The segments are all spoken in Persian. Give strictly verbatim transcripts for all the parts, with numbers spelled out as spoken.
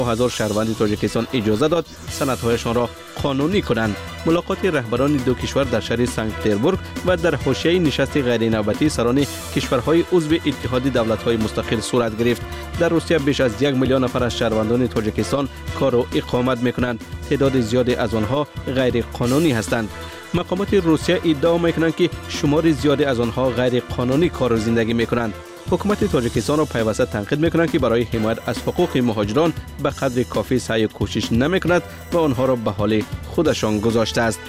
هزار شهروند تاجیکستان اجازه داد سندهایشان را قانونی کنند. ملاقات رهبران دو کشور در شهر سنت پترزبورگ و در حاشیه نشست غیر نوبتی سران کشورهای عضو اتحاد دولت‌های مستقل صورت گرفت. در روسیه بیش از یک میلیون نفر از شهروندان تاجیکستان کار و اقامت می‌کنند. تعداد زیادی از آنها غیر قانونی هستند. مقامات روسیه ادعا می‌کنند که شمار زیادی از آنها غیر قانونی کار و زندگی می‌کنند. حکومت تاجیکستان را پیوسته تنقید می‌کنند که برای حمایت از حقوق مهاجران به قدر کافی سعی و کوشش نمی‌کند و آنها را به حال خودشان گذاشته است.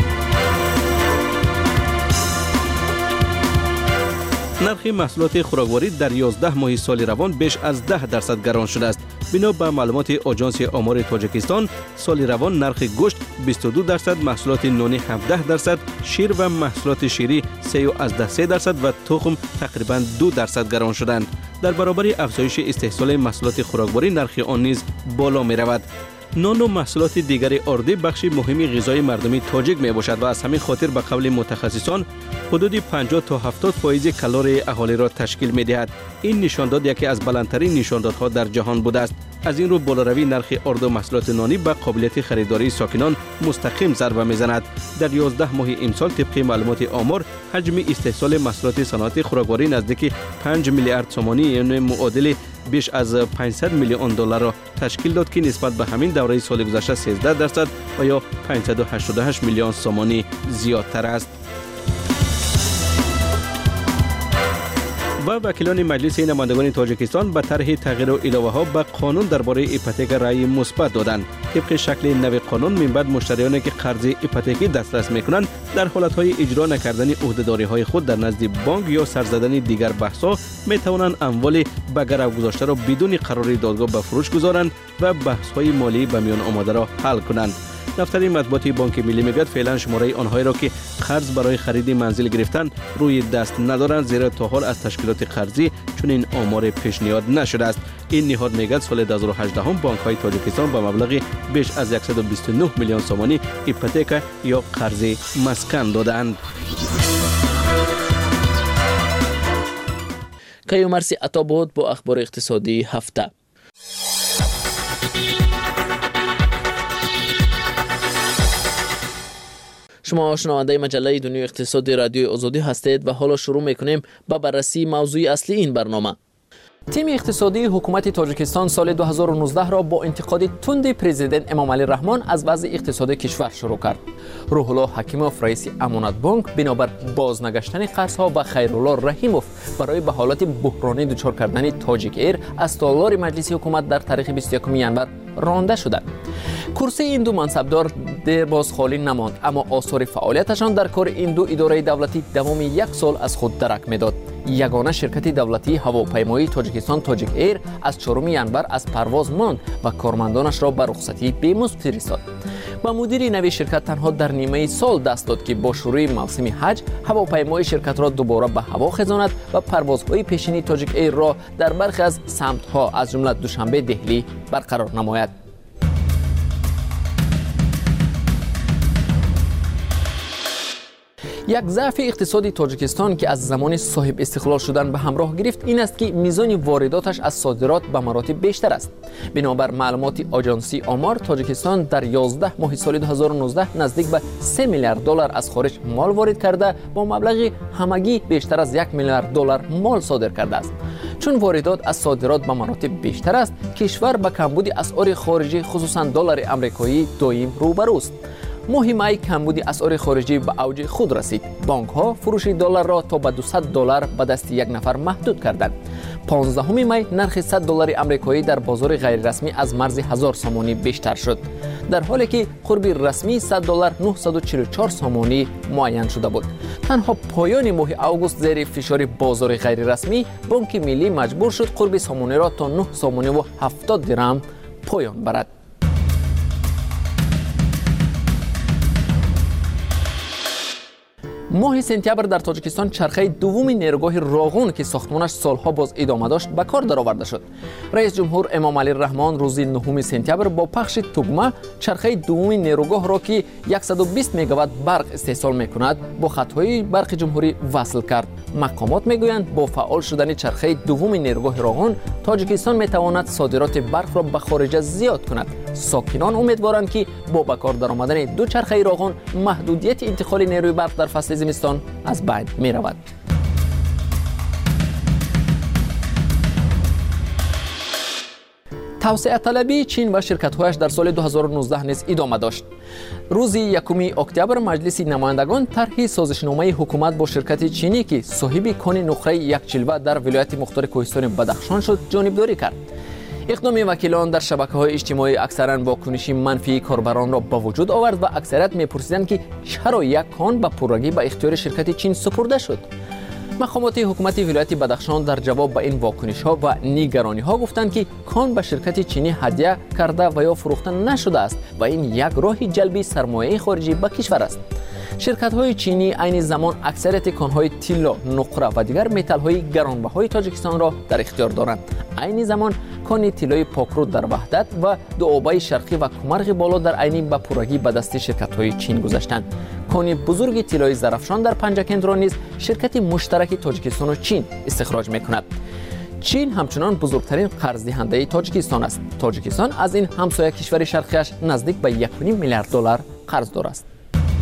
نرخ محصولات خوراکواری در یازده ماه سال روان بیش از ده درصد گران شده است. بنا به معلومات آژانس آمار تاجیکستان، سال روان نرخ گوشت بیست و دو درصد، محصولات نانی هفده درصد، شیر و محصولات شیری سه درصد و تخم تقریباً دو درصد گران شدند. در برابر افزایش استحصال محصولات خوراکواری، نرخ آن نیز بالا می رود. نان و محصولات دیگر آردی بخش مهمی غذای مردمی تاجیک می باشد و از همین خاطر به قول متخصصان حدود پنجاه تا هفتاد فایز کالری اهالی را تشکیل می دهد. این نشانداد یکی از بلندترین نشاندادها در جهان بوده است. از این رو بالاروی نرخ آرد و محصولات نانی به قابلیت خریداری ساکنان مستقیم ضربه میزند. در یازده ماه امسال طبق معلومات آمار، حجم استحصال محصولات صنعت خوراکواری نزدیک پنج میلیارد تومانی، یعنی معادل بیش از پانصد میلیون دلار را تشکیل داد که نسبت به همین دوره سال گذشته سیزده درصد و یا پانصد و هشتاد و هشت میلیون تومانی زیادتر است. و وکیلان مجلس نمایندگان تاجیکستان به طرح تغییر و علاوه ها به قانون درباره ایپوتک رأی مثبت دادند. طبق شکل نو قانون، من بعد مشتریانی که قرض ایپوتکی دسترس میکنند در حالتهای اجرا نکردن عهده‌داری های خود در نزد بانک یا سر زدن دیگر بحث‌ها می توانند اموال به گرو گذاشته را بدون قرار دادگاه به فروش گذارند و بحث‌های مالی به میان آمده را حل کنند. دفتر مطبوعاتی بانک ملی میگوید فعلا شماره آنهایی را که قرض برای خرید منزل گرفتن روی دست ندارند، زیرا تا حال از تشکیلات قرضی چون این آمار پیشنهاد نشده است. این نهاد میگوید سال دو هزار و هجده هم بانک های تاجیکستان به مبلغ بیش از صد و بیست و نه میلیون تومانی ایپوتک یا قرض مسکن دادند. کیومرسی عطا بود با اخبار اقتصادی هفته. شما شنونده مجله دنیای اقتصادی رادیو آزادی هستید و حالا شروع میکنیم با بررسی موضوع اصلی این برنامه. تیم اقتصادی حکومت تاجیکستان سال دو هزار و نوزده را با انتقاد تند پرزیدنت امام علی رحمان از وضع اقتصادی کشور شروع کرد. روح الله حکیموف رئیس امانت بانک بنابر بازنگشتن قرضها و خیرالله رحیموف برای به حالت بحرانی دچار کردن تاجیک ایر از تالار مجلس حکومت در تاریخ بیست و یکم ژانویه رانده شدند. کرسی این دو منصبدار دیر باز خالی نماند، اما آثار فعالیتشان در کار این دو اداره دولتی دوام یک سال از خود درک میداد. یگانه شرکت دولتی هواپیمایی تاجیکستان تاجیک ایر از چهارم ژانویه از پرواز ماند و کارمندانش را به رخصتی بی‌مزد فرستاد. و مدیر نوی شرکت تنها در نیمه سال دست داد که با شروع موسم حج هواپیمای شرکت را دوباره به هوا خزاند و پروازهای پیشینی تاجیک ایر را در برخی از سمت‌ها از جمله دوشنبه دهلی برقرار نماید. یک ضعف اقتصادی تاجیکستان که از زمان صاحب استقلال شدن به همراه گرفت این است که میزان وارداتش از صادرات به مراتب بیشتر است. بنابر معلومات آژانسی آمار، تاجیکستان در یازده ماه سال دو هزار و نوزده نزدیک به سه میلیارد دلار از خارج مال وارد کرده با مبلغ همگی بیشتر از یک میلیارد دلار مال صادر کرده است. چون واردات از صادرات به مراتب بیشتر است، کشور به کمبود اسعار خارجی خصوصا دلار آمریکایی دائم روبروست. ماه می کمبود اسعار خارجی به اوج خود رسید. بانک ها فروش دلار را تا به دویست دلار به دست یک نفر محدود کردند. پانزدهم می نرخ صد دلار آمریکایی در بازار غیر رسمی از مرز هزار سامانی بیشتر شد، در حالی که قرب رسمی صد دلار نهصد و چهل و چهار سامانی معین شده بود. تنها پایان ماه آگوست زیر فشار بازار غیر رسمی بانک ملی مجبور شد قرب سامانی را تا نه سامانی و هفتاد درهم پایان برد. ماه سپتامبر در تاجیکستان چرخه دوم نیروگاه راغون که ساختمانش سالها باز ادامه داشت به کار درآورده شد. رئیس جمهور امام علی رحمان روز نهم سپتامبر با پخش توگمه چرخه دوم نیروگاه را که صد و بیست مگاوات برق استحصال میکند با خطهای برق جمهوری وصل کرد. مقامات میگویند با فعال شدن چرخه دوم نیروگاه راغون تاجیکستان میتواند صادرات برق را به خارج زیاد کند. ساکنان امیدوارند که با به کار درآمدن دو چرخه راغون محدودیت انتقال نیروی برق در فصل زمستان از بین می رود. توسعه طلبی چین و شرکت‌هایش در سال دو هزار و نوزده نیز ادامه داشت. روز یکم اکتبر مجلس نمایندگان طرح سازشنامه حکومت با شرکت چینی که صاحب کان نقره یک چلوه در ولایت مختار کوهستان بدخشان شد جانبداری کرد. اقدام وکیلان در شبکه‌های اجتماعی اکثراً واکنشی منفی کاربران را به وجود آورد و اکثریت می‌پرسیدند که چرا یک کان به پررگی به اختیار شرکت چین سپرده شد. مقامات حکومت ولایت بدخشان در جواب به این واکنش‌ها و نگرانی‌ها گفتند که کان به شرکت چینی هدیه کرده و یا فروخته نشده است و این یک راه جلب سرمایه خارجی به کشور است. شرکت‌های چینی عین زمان اکثریت کان‌های طلا، نقره و دیگر متال‌های گرانبهای تاجیکستان را در اختیار دارند. عین زمان کان طلای پاکرود در وحدت و دوآبه شرقی و کمرغ بالا در عین به پررگی به دست شرکت‌های چین گذاشتند. کان بزرگ طلای زرافشان در پنجکند را نیز شرکت مشترک تاجیکستان و چین استخراج می‌کند. چین همچنان بزرگترین قرض دهنده تاجیکستان است. تاجیکستان از این همسایه کشور شرقیش نزدیک به یک و نیم میلیارد دلار قرض دارد است.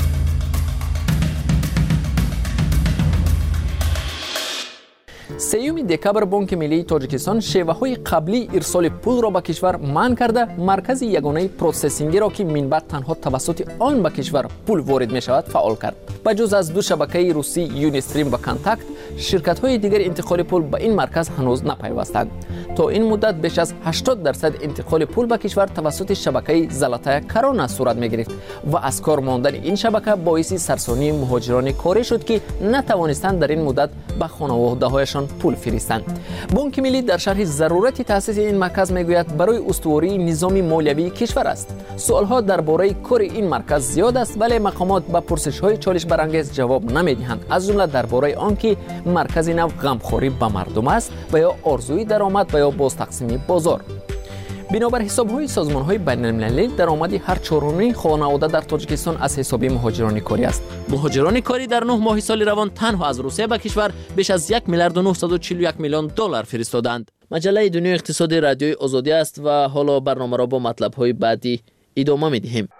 سیوم دکبر بانک ملی تاجیکستان شیوه‌های قبلی ارسال پول را به کشور منع کرده مرکز یگانه پروسسینگی را که منبع تنها توسط آن به کشور پول وارد می شود فعال کرد. به جز از دو شبکه روسی یونیستریم و کانتاکت، شرکت‌های دیگر انتقال پول به این مرکز هنوز نپیوستند. تا این مدت بیش از هشتاد درصد انتقال پول به کشور توسط شبکه زلاتای کرانا صورت می‌گرفت و از کار ماندن این شبکه باعث سرسانی مهاجران کاری شد که نتوانستند در این مدت به خانواده‌هایشان پول فرستند. بانک ملی در شرح ضرورت تأسیس این مرکز میگوید برای استواری نظام مالیوی کشور است. سوالها درباره کار این مرکز زیاد است ولی مقامات به پرسش‌های چالش برانگیز جواب نمی‌دهند. از جمله درباره آنکه مرکز نو غمخواری به مردم است و یا آرزوی درآمد و یا باز تقسیم بازار. بنابر حساب‌های سازمان‌های بین‌المللی درآمد هر چهارمی خانواده در تاجیکستان از حساب مهاجران کاری است. مهاجران کاری در نه ماه سال روان تنها از روسیه به کشور بیش از یک میلیارد و نهصد و چهل و یک میلیون دلار فرستادند. مجله دنیای اقتصادی رادیوی آزادی است و حالا برنامه را با مطلب‌های بعدی ادامه می‌دهیم.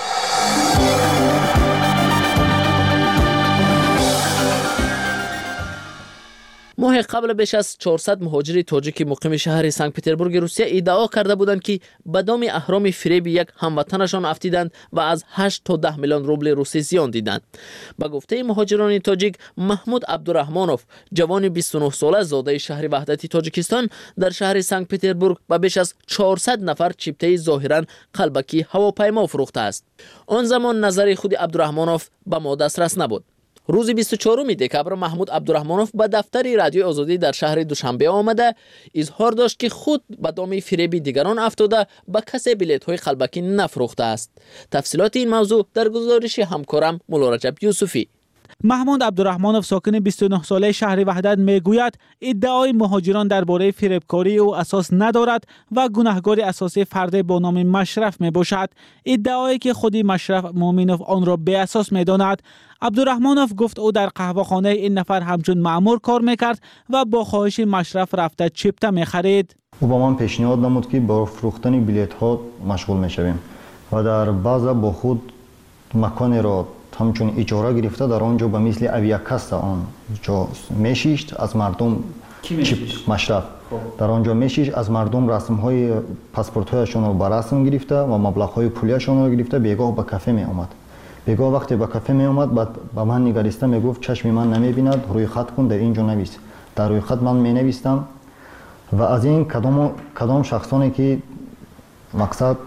ماه قبل بیش از چهارصد مهاجر تاجیک مقیم شهر سنت پترزبورگ روسیه ادعا کرده بودند که به دام اهرام فریب یک هموطنشان افتیدند و از هشت تا ده میلیون روبل روسی زیان دیدند. به گفته مهاجران تاجیک، محمود عبدالرحمانوف جوان بیست و نه ساله زاده شهر وحدت تاجیکستان در شهر سنت پترزبورگ به بیش از چهارصد نفر چیپته ظاهرا قلبکی هواپیما فروخته است. آن زمان نظر خود عبدالرحمانوف به ما دسترس نبود. روز بیست و چهارم دکبر محمود عبدالرحمانوف به دفتر رادیو آزادی در شهر دوشنبه آمده اظهار داشت که خود به دام فریب دیگران افتاده به کسی بلیط‌های قلبکی نفروخته است. تفصیلات این موضوع در گزارش همکارم مولا رجب یوسفی. محمود عبدالرحمانوف ساکن بیست و نه ساله شهر وحدت میگوید ادعای مهاجران درباره فریبکاری او اساس ندارد و گناهکار اساسی فرد با نام مشرف می باشد. ادعایی که خودی مشرف مومنوف آن را به اساس می داند. عبدالرحمانوف گفت او در قهوه‌خانه این نفر همچون مأمور کار میکرد و با خواهش مشرف رفته چیپته میخرید. او با من پیشنهاد نمود که با فروختن بلیط ها مشغول میشویم و در بعضا با خود مکان را همچون اجاره گرفته در آنجا به مثل اویاکاست آن جا میشیشت از مردم چیپ مشرف در آنجا میشیش از مردم رسم های پاسپورت هایشان رو به رسم گرفته و مبلغ های پولیشان رو گرفته بیگاه به کافه می آمد. بیگاه وقتی به کافه می آمد بعد به من نگریسته می گفت چشم من نمی بیند روی خط کن در اینجا نویس. در روی خط من می نویستم و از این کدام کدام شخصانی که مقصد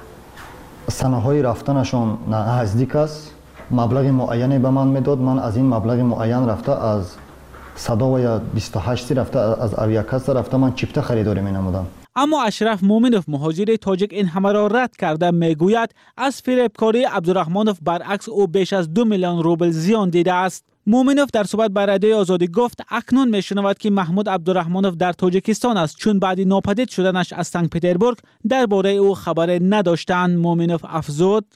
سنه های رفتنشان نزدیک است مبلغ معینی به من میداد. من از این مبلغ معین رفته از صدا و یا بیست و هشت رفته از اویاکاست رفته من چیپته خریداری می نمودم. اما اشرف مومنوف مهاجر تاجیک این همه را رد کرده میگوید از فریبکاری عبدالرحمانوف برعکس او بیش از دو میلیون روبل زیان دیده است. مومنوف در صحبت با رادیوی آزادی گفت اکنون میشنود که محمود عبدالرحمنوف در تاجیکستان است، چون بعد ناپدید شدنش از سنت پترزبورگ درباره او خبر نداشتند. مومنوف افزود: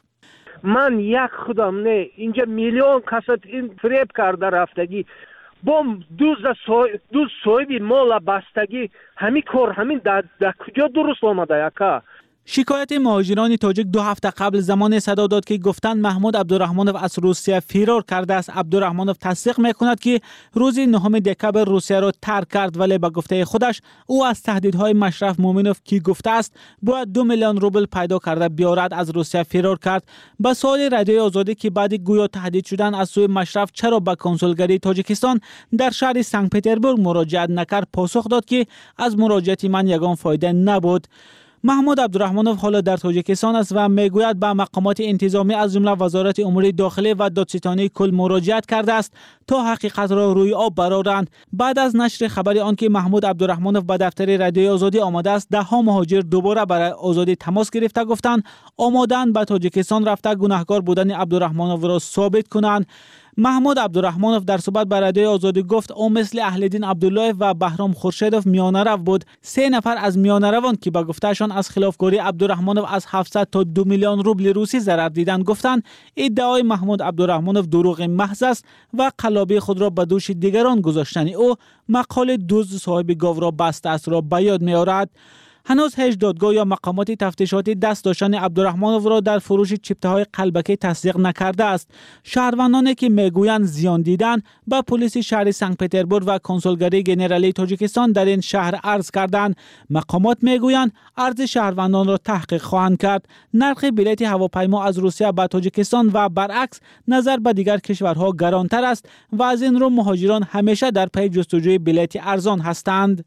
من یک خودم نه، اینجا میلیون کسات این فریب کرده رفتگی، بوم دوز سوی دوز سوی مال بستگی، همین کار همین در کجا درست آمده یکا؟ شکایت مهاجران تاجیک دو هفته قبل زمان صدا داد که گفتند محمود عبدالرحمنوف از روسیه فرار کرده است. عبدالرحمنوف تصدیق میکند که روز نهم دکبر روسیه را ترک کرد، ولی به گفته خودش او از تهدیدهای مشرف مومنوف که گفته است باید دو میلیون روبل پیدا کرده بیارد از روسیه فرار کرد. به سوال رادیوی آزادی که بعد گویا تهدید شدن از سوی مشرف چرا به کنسولگری تاجیکستان در شهر سنت پترزبورگ مراجعت نکرد، پاسخ داد که از مراجعت من یگان فایده نبود. محمود عبدالرحمنوف حالا در تاجیکستان است و میگوید به مقامات انتظامی از جمله وزارت امور داخلی و دادستانی کل مراجعت کرده است تا حقیقت را روی آب برآورند. بعد از نشر خبر آنکه محمود عبدالرحمنوف به دفتر رادیوی آزادی آمده است، ده ها مهاجر دوباره برای آزادی تماس گرفته گفتند آماده‌اند به تاجیکستان رفته گناهکار بودن عبدالرحمنوف را ثابت کنند. محمود عبدالرحمنوف در صحبت با رادیوی آزادی گفت او مثل اهلدین عبدالله و بهرام خورشیدوف میانه رو بود. سه نفر از میانه روان که به گفتهشان از خلافکاری عبدالرحمنوف از هفتصد تا دو میلیون روبل روسی ضرر دیدند گفتند ادعای محمود عبدالرحمنوف دروغ محض است و قلابی خود را به دوش دیگران گذاشتن او مقاله دزد صاحب گاو را بسته است را به یاد می‌آورد. هنوز هیچ دادگاه یا مقامات تفتیشاتی دست داشتن عبدالرحمنوف را در فروش چپته های قلبکی تصدیق نکرده است. شهروندانی که میگویند زیان دیدن به پلیس شهر سنت پترزبورگ و کنسولگری ژنرالی تاجیکستان در این شهر عرض کردند. مقامات میگویند عرض شهروندان را تحقیق خواهند کرد. نرخ بلیط هواپیما از روسیه به تاجیکستان و برعکس نظر به دیگر کشورها گرانتر است و از این رو مهاجران همیشه در پی جستجوی بلیط ارزان هستند.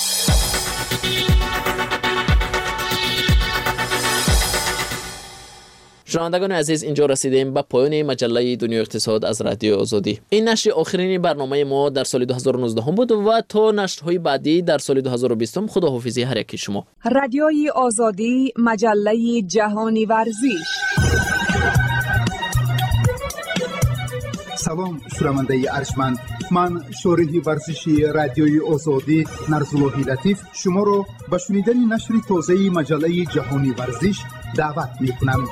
شنوندگان عزیز، اینجا رسیدیم به پایان مجله دنیا اقتصاد از رادیو آزادی. این نشر آخرین برنامه ما در سال دو هزار و نوزده هم بود و تا نشرهای بعدی در سال دو هزار و بیست خداحافظی هر یکی شما. رادیوی آزادی، مجله جهانی ورزش. سلام شنونده ارجمند، من شارح ورزشی رادیوی آزادی نرزاللهی لطیف شما را به شنیدن نشر تازه مجله جهانی ورزش دعوت می‌کنم.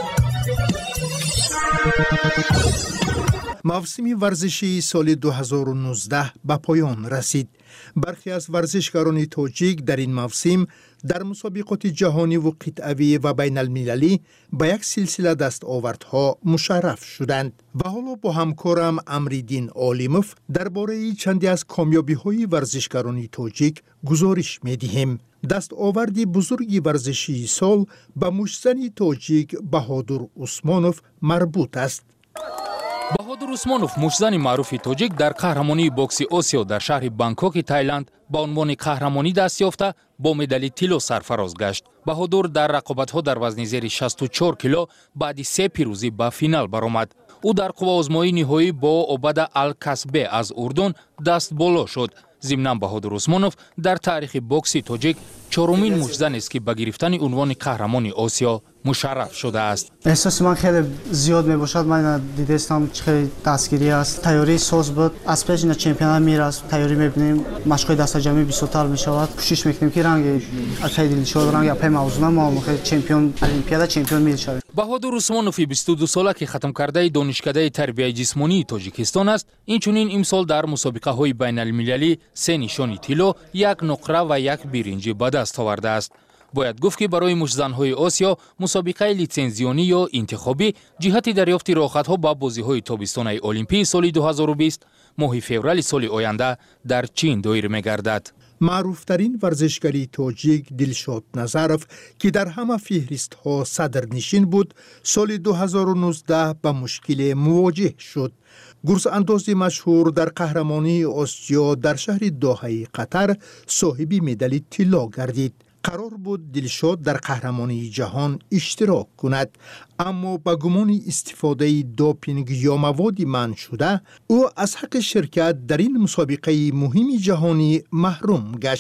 موسم ورزشی سال دو هزار و نوزده به پایان رسید. برخی از ورزشکاران تاجیک در این موسم در مسابقات جهانی و قطعه‌ای و بین المللی به یک سلسله دستاوردها مشرف شدند. و حالا با همکارم امریدین عالموف درباره چندی از کامیابی‌های ورزشکاران تاجیک گزارش می‌دهیم. دستاورد بزرگی ورزشی سال به مشتزن تاجیک بهادر عثمانوف مربوط است. بهادر عثمانوف مشتزن معروف تاجیک در قهرمانی بوکس آسیا در شهر بانکوک تایلند با عنوان قهرمانی دست یافته با مدال طلا سرفراز گشت. بهادر در رقابت‌ها در وزن زیر شصت و چهار کیلو بعد سه پیروزی به فینال برآمد. او در قوازمایی نهایی با عبد الکسبه از اردن دست بالا شد. ضمناً بهادر عثمانوف در تاریخ بوکس تاجیک چهارمین مشتزن است که به گرفتن عنوان قهرمان آسیا مشرف شده است. احساس من خیلی زیاد می باشد. من دیده استم خیلی دستگیری است. تیاری ساز بود. از پیش نه چمپیونات میراست. تیاری میبینیم مشق دست جمعی بیست تا می شود. کوشش میکنیم که رنگ خیلی دلشاد رنگ اپ موضوع ما خیلی چمپیون المپیادا چمپیون می شویم. بهادر عثمانوف بیست و دو ساله که ختم کرده دانشکده تربیت جسمانی تاجیکستان است. اینچنین امسال در مسابقه های بین المللی سه نشانی طلا، یک نقره و یک برنج به دست آورده است. باید گفت که برای مشتزن‌های آسیا مسابقه لیتسنزیونی یا انتخابی جهت دریافت راحت‌ها به بازی‌های تابستان المپیک سال دو هزار و بیست ماه فوریه سال آینده در چین دایر می‌گردد. معروفترین ورزشکاری تاجیک دلشاد نظرف که در همه فهرست‌ها صدرنشین بود، سال دو هزار و نوزده به مشکل مواجه شد. گرز انداز مشهور در قهرمانی آسیا در شهر دوحه قطر صاحب مدال طلا گردید. قرار بود دلشاد در قهرمانی جهان اشتراک کند، اما با گمان استفاده دوپینگ یا مواد منع شده او از حق شرکت در این مسابقه مهم جهانی محروم گشت.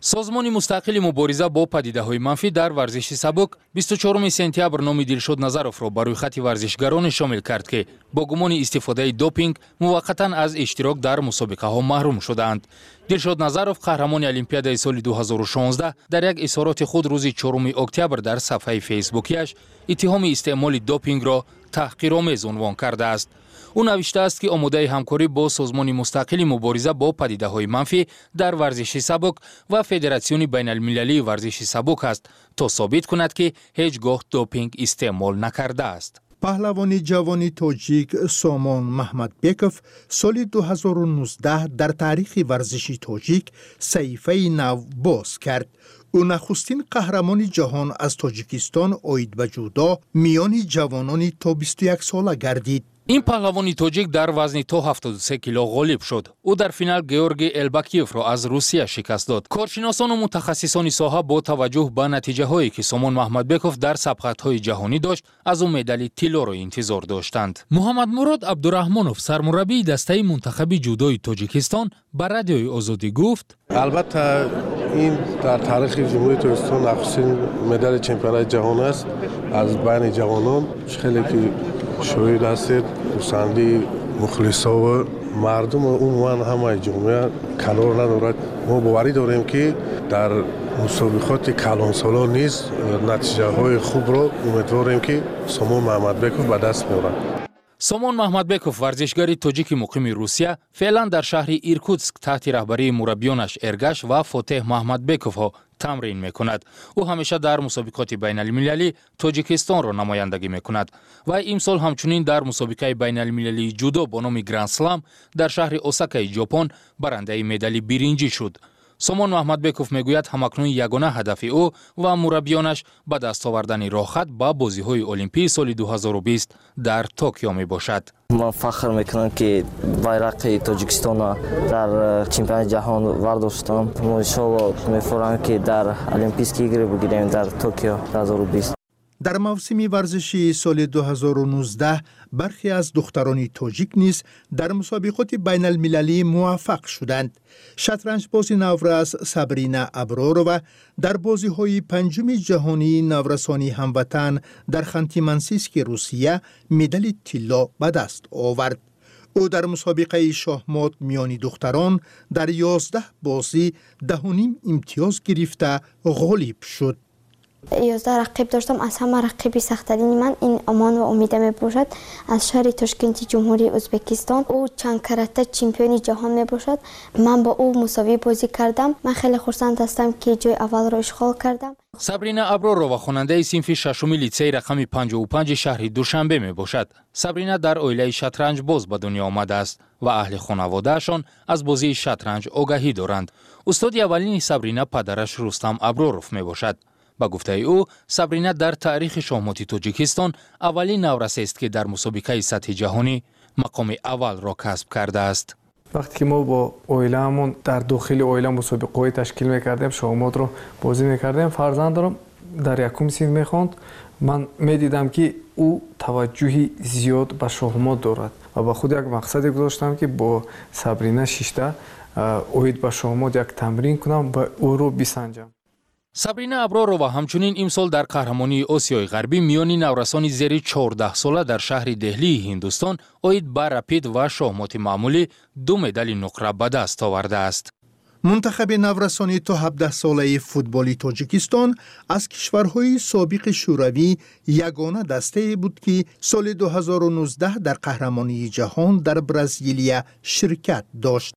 سازمان مستقل مبارزه با پدیده‌های منفی در ورزش سبک بیست و چهارم سپتامبر نام دلشاد نظرов را بر روی خط ورزشگران شامل کرد که با گمان استفاده دوپینگ موقتا از اشتراک در مسابقه ها محروم شدند. دلشاد نظرов قهرمان المپیادای سال دو هزار و شانزده در یک اظهارات خود روز چهارم اکتبر در صفحه فیسبوکیش اتهام استعمال دوپینگ را تحقیرآمیز عنوان کرده است. او نوشته است که آماده همکاری با سازمان مستقل مبارزه با پدیده‌های منفی در ورزش سبک و فدراسیون بین المللی ورزش سبک است تا ثابت کند که هیچگاه دوپینگ استعمال نکرده است. پهلوان جوان تاجیک سامان محمدبکov سال دو هزار و نوزده در تاریخ ورزش تاجیک صحیفه نو باز کرد. او نخستین قهرمان جهان از تاجیکستان آید به جودو میان جوانان تا بیست و یک ساله گردید. این پهلوان تاجیک در وزن تا هفتاد و سه کیلو غالب شد. او در فینال گیورگی الباکیوف را از روسیه شکست داد. کارشناسان و متخصصان ساحه با توجه به نتیجه هایی که سامان محمدبکov در سبقت های جهانی داشت از او مدال طلا را انتظار داشتند. محمد مراد عبدالرحمانوف سرمربی دسته منتخب جودوی تاجیکستان به رادیوی آزادی گفت: البته این در تاریخ جمهوری تاجیکستان نخستین مدال چمپیونات جهان است. از بین جوانان خیلی که شاید هستید پسندی مخلصا و مردم عموما همه جامعه کنار ندارد. ما باوری داریم که در مسابقات کلانسالا نیز نتیجه های خوب را امیدواریم که سامان محمدبکov به دست میارد. سامان محمدبکov ورزشگر تاجیک مقیم روسیه فعلا در شهر ایرکوتسک تحت رهبری مربیانش ارگش و فاتح محمدبکov ها تمرین میکند. او همیشه در مسابقات بین المللی تاجیکستان را نمایندگی میکند و امسال همچنین در مسابقه بین المللی جودو با نام گرند سلام در شهر اوساکای ژاپن برنده مدال برنجی شد. سامان محمدبکov میگوید همکنون یگانه هدف او و مربیانش به دست آوردن راهخط به بازی‌های المپی سال دو هزار و بیست در توکیو می باشد. من فخر میکنم که بیرق تاجیکستان در چمپیونات جهان ورداشتم. ما ان شاء الله می‌فرماییم که در المپیک ایگری بگیریم در توکیو دو هزار و بیست. در موسم ورزشی سال دو هزار و نوزده برخی از دختران تاجیک نیز در مسابقات بین المللی موفق شدند. شطرنج باز نورس سابرینا ابرارова در بازی های پنجم جهانی نورسانی هموطن در خانتی منسیسک روسیه مدال طلا به دست آورد. او در مسابقه شاهمات میان دختران در یازده بازی ده و نیم امتیاز گرفته غالب شد. یازده رقیب داشتم. از همه رقیبی سخت‌ترین من این امان و امیده می باشد از شهر تاشکند جمهوری ازبکستان. او چند کرته چمپیون جهان می باشد. من با او مساوی بازی کردم. من خیلی خرسند هستم که جای اول را اشغال کردم. سابرینا ابرارova خواننده صنف ششم لیسه رقم پنجاه و پنج شهر دوشنبه می باشد. سابرینا در عائله شطرنج باز به دنیا آمده است و اهل خانواده‌شان از بازی شطرنج آگاهی دارند. استاد اولین سابرینا پدرش رستم ابراروف می باشد. با گفته او سابرینا در تاریخ شاهمات تاجیکستان اولین نورس است که در مسابقه سطح جهانی مقام اول را کسب کرده است. وقتی که ما با اویلمون در داخل اویل مسابقه تشکیل میکردیم شاهمات رو بازی میکردیم، فرزند دارم در یکم سین میخوند. من میدیدم که او توجهی زیاد به شاهمات دارد و با خود یک مقصد گذاشتم که با سابرینا شیشته اوید به شاهمات یک تمرین کنم و او رو بسنجم. سابرینا ابرارova همچنین امسال در قهرمانی آسیای غربی میان نورسان زیر چهارده ساله در شهر دهلی هندوستان آید به رپید و شاهمات معمولی دو مدال نقره به دست آورده است. منتخب نورسانی تا هفده ساله فوتبالی تاجیکستان از کشورهای سابق شوروی یگانه دسته بود که سال دو هزار و نوزده در قهرمانی جهان در برزیلیا شرکت داشت.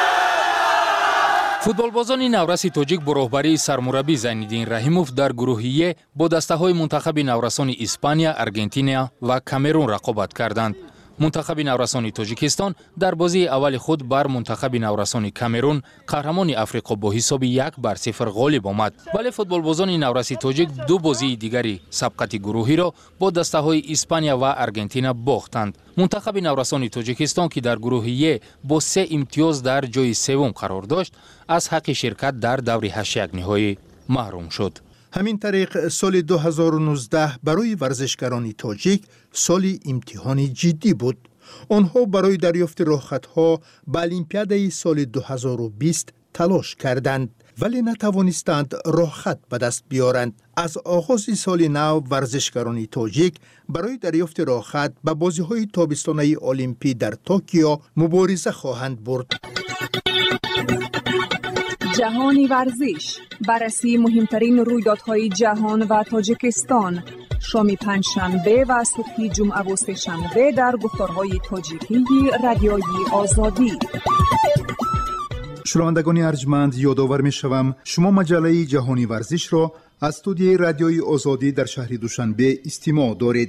فوتبالبازان نورس تاجیک با راهبری سرمربی زینالدین رحیموف در گروهیه با دسته‌های منتخب نورسان اسپانیا، آرژانتین و کامرون رقابت کردند. منتخب نورسان تاجیکستان در بازی اول خود بر منتخب نورسان کامرون قهرمان افریقا با حساب یک بر صفر غالب آمد. ولی فوتبالبازان نورس تاجیک دو بازی دیگری سبقت گروهی را با دسته‌های اسپانیا و آرژانتین باختند. منتخب نورسان تاجیکستان که در گروهیه با سه امتیاز در جای سوم قرار داشت از حق شرکت در دور هشت یک نهایی محروم شد. همین طریق سال دو هزار و نوزده برای ورزشکاران تاجیک سال امتحانی جدی بود. آنها برای دریافت راهخطها به المپیادای سال دو هزار و بیست تلاش کردند. ولی نتوانستند راه خط به دست بیارند. از آغاز سال نو ورزشکاران تاجیک برای دریافت راه خط به بازی‌های تابستانه المپی در توکیو مبارزه خواهند برد. جهانی ورزش، بررسی مهمترین رویدادهای جهان و تاجیکستان، شام پنجشنبه و صبح جمعه و سه‌شنبه در گفتارهای تاجیکی رادیوی آزادی. شنوندگان ارجمند، یادآور می‌شوم شما مجله جهانی ورزش را از استودیوی رادیوی آزادی در شهر دوشنبه استماع دارید.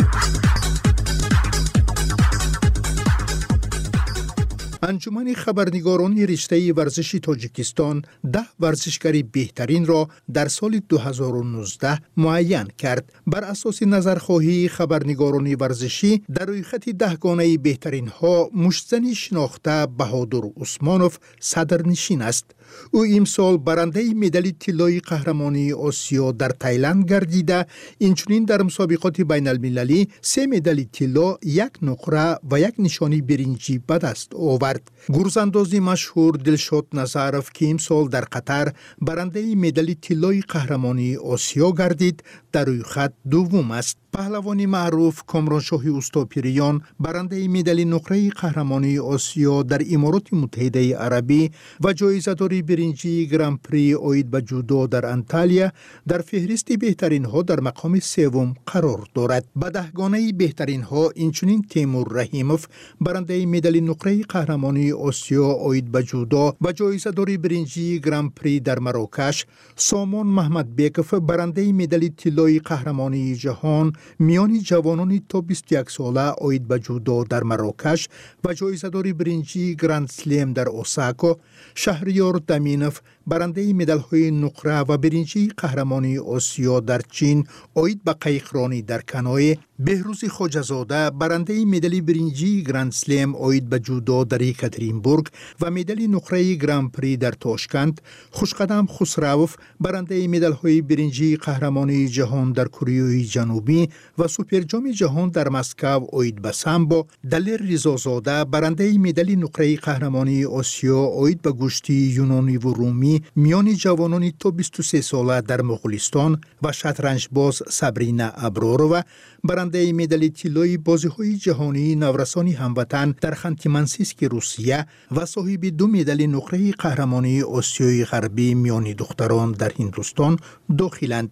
انجمن خبرنگاران رشته ورزشی تاجیکستان ده ورزشکار بهترین را در سال دو هزار و نوزده معین کرد. بر اساس نظرخواهی خبرنگاران ورزشی در روی خط دهگانه بهترین ها مشتزن شناخته بهادر عثمانوف صدرنشین است. او امسال برنده مدال طلای قهرمانی آسیا در تایلند گردیده، اینچنین در مسابقات بین المللی سه مدال طلا، یک نقره و یک نشانی برنجی به دست آورد. گرزانداز مشهور دلشاد نظرف که امسال در قطر برنده مدال طلای قهرمانی آسیا گردید، در روی خط دوم است. پهلوانی معروف کامرانشاه اوستاپیریان برنده مدال نقره قهرمانی آسیا در امارات متحده عربی و جایزه‌دار برنجی گران پری اوید به جودو در انتالیا در فهرست بهترین ها در مقام سوم قرار دارد. به دهگانه بهترین ها اینچنین تیمور رحیموف برنده مدال نقره قهرمانی آسیا اوید به جودو و جایزه‌دار برنجی گران پری در مراکش، سامان محمد بیکف برنده مدال طلای قهرمانی جهان میان جوانان تا بیست و یک ساله اوید به جودو در مراکش و جایزه‌دار برنجی گراند سلم در اوساکا، شهریار دمینوف برنده مدال‌های نقره و برنجی قهرمانی آسیا در چین اوید به قایقرانی در کنوی، بهروز خواجه‌زاده برنده مدال برنجی گراند سلم اوید به جودو در یکاترینبورگ و مدال نقره گراند پری در تاشکند، خوشقدم خسروف برنده مدال‌های برنجی قهرمانی جهان در کره جنوبی و سوپر جام جهان در مسکو اوید به سامبو، دلیر رضازاده برنده مدال نقره قهرمانی آسیا اوید به گشتی یونانی و رومی میان جوانان تا بیست و سه ساله در مغولستان و شطرنج باز صبرینا ابرارова برنده مدال طلای بازی‌های جهانی نورسانی هموطن در خانتی منسیسک روسیه و صاحب دو مدال نقره قهرمانی آسیای غربی میان دختران در هندوستان داخلند.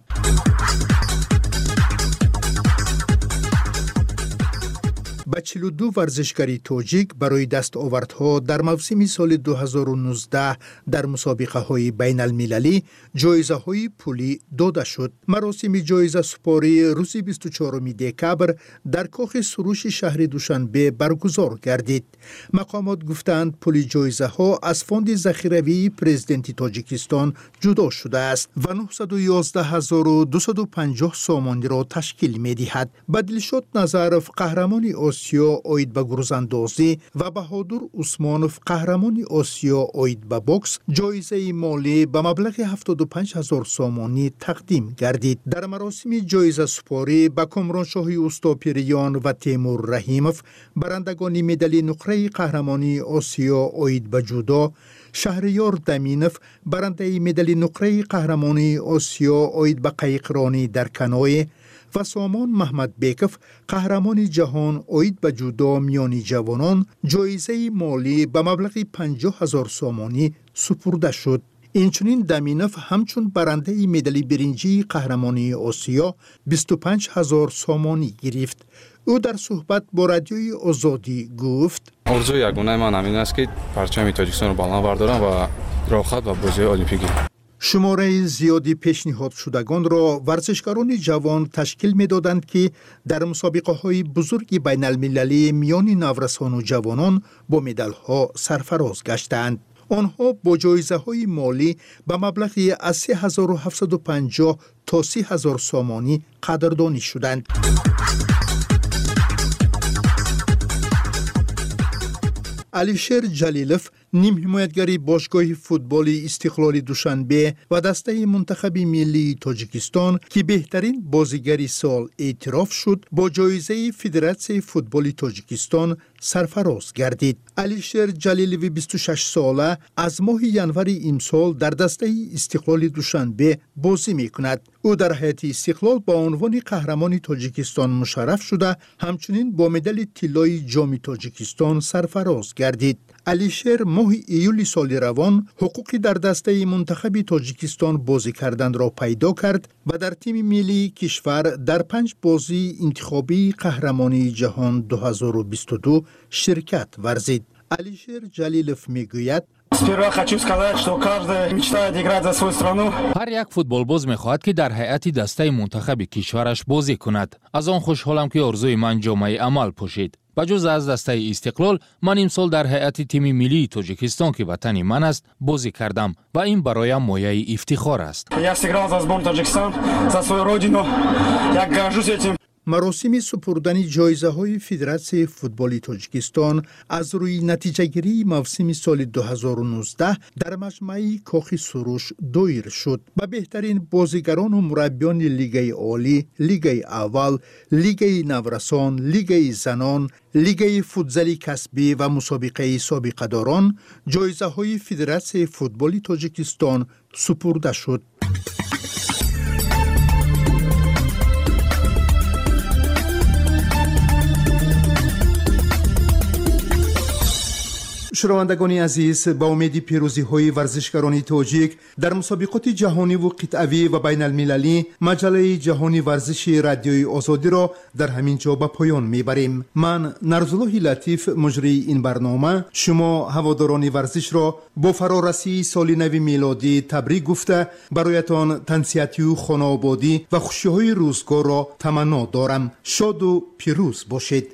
به چهل و دو ورزشکاری تاجیک برای دستاوردها در موسم سال دو هزار و نوزده در مسابقه های بین المللی جایزه های پولی داده شد. مراسم جایزه سپاری روز بیست و چهارم دکبر در کاخ سروش شهر دوشنبه برگزار گردید. مقامات گفتند پول جایزه ها از فاند ذخیروی پرزیدنت تاجیکستان جدا شده است و نهصد و یازده هزار و دویست و پنجاه سامانی را تشکیل می دهد. بدلشاد نظرف قهرمانی آسیا اوید به گرزاندازی و بهادر عثمانوف قهرمانی آسیا اوید به بوکس جایزه مالی به مبلغ هفتاد و پنج هزار سامانی تقدیم گردید. در مراسم جایزه سپاری به کامرانشاه اوستاپیریان و تیمور رحیموف برندگان مدال نقره قهرمانی آسیا اوید به جودو، شهریار دمینوف برنده مدال نقره قهرمانی آسیا اوید به قایقرانی در کنوی و سامان محمد بیکف قهرمان جهان اوید به جودو میانی جوانان جایزه مالی به مبلغ پنجاه هزار سامانی سپرده شد. اینچنین دمینوف همچون برنده مدال برنجی قهرمانی آسیا بیست و پنج هزار سامانی گرفت. او در صحبت با رادیوی آزادی گفت: آرزوی یگانه من همین است که پرچم تاجیکستان رو بالا بردارم و راه خط و بازی المپیک گیرم. شماره زیادی پیشنهاد شدگان را ورزشکاران جوان تشکیل می دادند که در مسابقه های بزرگ بین المللی میان نورسان و جوانان با مدال ها سرفراز گشتند. آنها با جایزه های مالی به مبلغی از سه هزار و هفتصد و پنجاه تا سی هزار سامانی قدردانی شدند. علیشیر جلیلوف نیم حمایتگری باشگاه فوتبال استقلال دوشنبه و دسته منتخب ملی تاجیکستان که بهترین بازیگری سال اعتراف شد با جایزه فدراسیون فوتبال تاجیکستان سرفراز گردید. علیشیر جلیلوی بیست و شش ساله از ماه ینور امسال در دسته استقلال دوشنبه بازی می کند. او در هیئت استقلال با عنوان قهرمان تاجیکستان مشرف شده، همچنین با مدال طلای جام تاجیکستان سرفراز گردید. علیشیر ماه ایول سال روان حقوقی در دسته منتخب تاجیکستان بازی کردن را پیدا کرد و در تیم ملی کشور در پنج بازی انتخابی قهرمانی جهان دو هزار و بیست و دو شرکت ورزید. علیشیر جلیلوف میگوید: هر یک فوتبالباز میخواهد که در هیئت دسته منتخب کشورش بازی کند. از آن خوشحالم که آرزوی من جامعه عمل پوشید. بجز از دسته استقلال، من امسال در هیئت تیم ملی تاجیکستان که وطن من است بازی کردم و این برایم مایه افتخار است. مراسم سپردن جایزه های فدراسیون فوتبال تاجیکستان از روی نتیجه گیری موسم سال دو هزار و نوزده در مجمع کاخ سروش دایر شد. به بهترین بازیگران و مربیان لیگ عالی، لیگ اول، لیگ نورسان، لیگ زنان، لیگ فوتزال کسبی و مسابقه سابقه داران جایزه های فدراسیون فوتبال تاجیکستان سپرده شد. شنوندگان عزیز، با امید پیروزی های ورزشکاران تاجیک در مسابقات جهانی و قطعوی و بین المللی، مجله جهانی ورزش رادیوی آزادی را در همین جا به پایان میبریم. من نرزالله لطیف، مجری این برنامه، شما هواداران ورزش را با فرارسی سال نو میلادی تبریک گفته برایتان تنسیتی و خانه آبادی و خوشی های روزگار را تمنا دارم. شاد و پیروز باشید.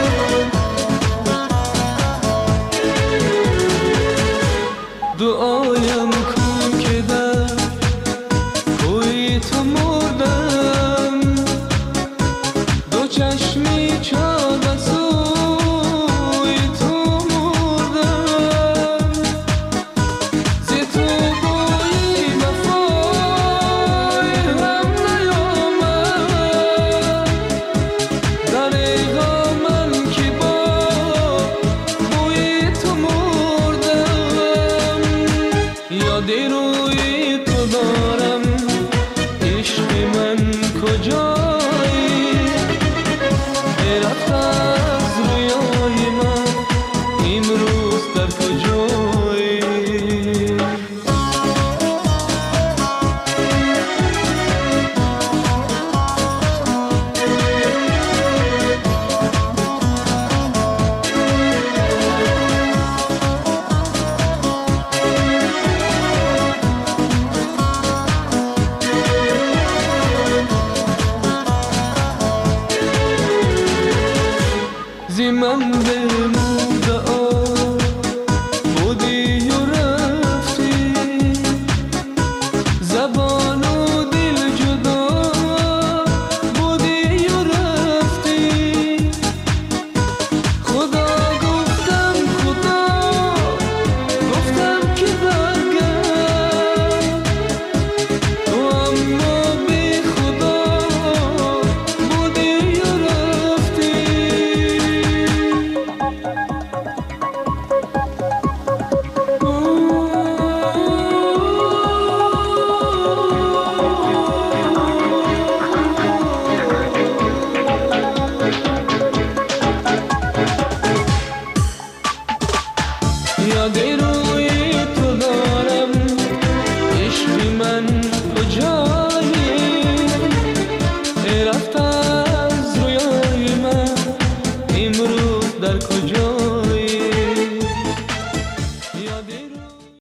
دعای